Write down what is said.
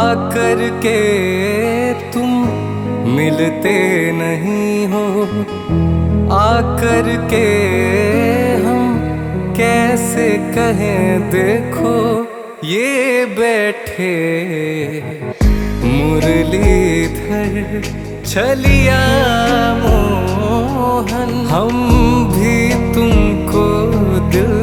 आकर के तुम मिलते नहीं हो, आकर के हम कैसे कहें देखो ये बैठे मुरलीधर छलिया मोहन। हम भी तुमको दिल